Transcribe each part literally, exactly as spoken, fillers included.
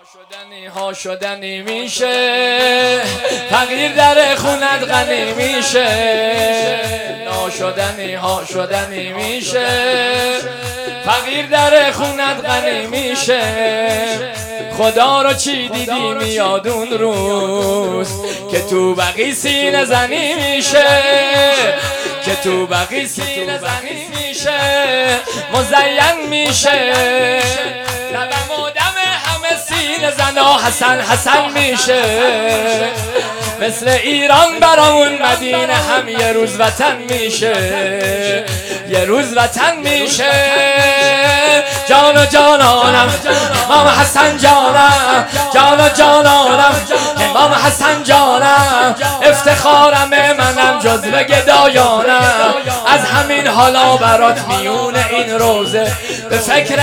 ناشدنی ها شدنی میشه، فقیر در خونت غنی میشه. ناشدنی ها شدنی میشه، فقیر در خونت غنی میشه. خدا رو چی دیدی میاد اون روز که تو بقی سینه زنی میشه، که تو بقی سینه زنی میشه، مزین میشه. دم و دم همه سینه زنا حسن حسن میشه. مثل ایران برامون مدینه هم یه روز وطن میشه، یه روز وطن میشه. جان و جانانم امام حسن جانم، جان و جانانم امام حسن جانم. افتخارم منم جزو گدایانم، از همین حالا برات میون این روزه به فکر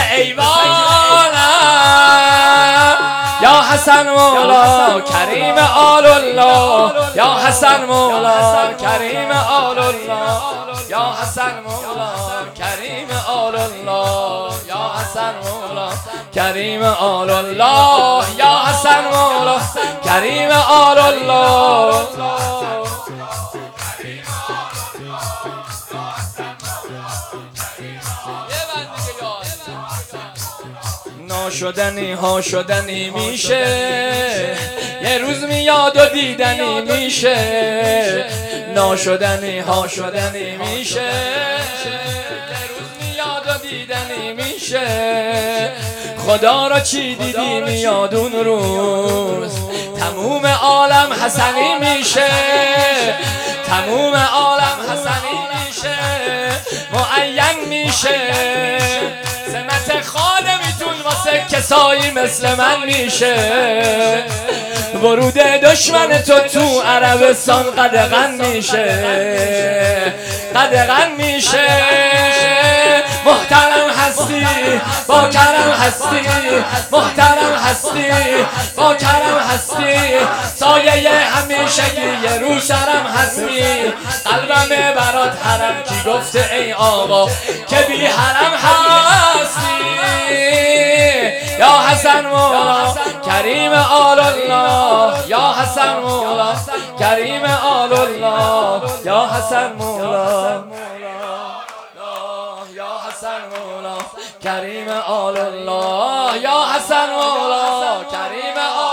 ایوانم. یا حسن مولا کریم آل الله، یا حسن مولا کریم آل الله، یا حسن مولا کریم آل الله، یا حسن مولا کریم آل الله، یا حسن مولا کریم آل الله. ناشدنی ها شدنی میشه، یه روز میاد و دیدنی میشه. ناشدنی ها شدنی میشه، یه روز میاد و دیدنی میشه. خدا را چی دیدی میاد اون روز تموم عالم حسنی میشه، تموم عالم حسنی میشه، معین میشه. سمت خادمیتون واسه کسایی مثل من میشه. ورود دشمن تو تو عربستان قدغن میشه، قدغن میشه. محترم هستی با کرم هستی، محترم هستی با کرم هستی. سایه همیشگی یه رو سرم هستی. قلبم برات حرم کی گفته ای آقا که بی حرم هستی. یا حسن مولا کریم آل الله، یا حسن مولا کریم آل الله، یا حسن مولا، یا حسن مولا کریم آل الله، یا حسن مولا کریم آل الله.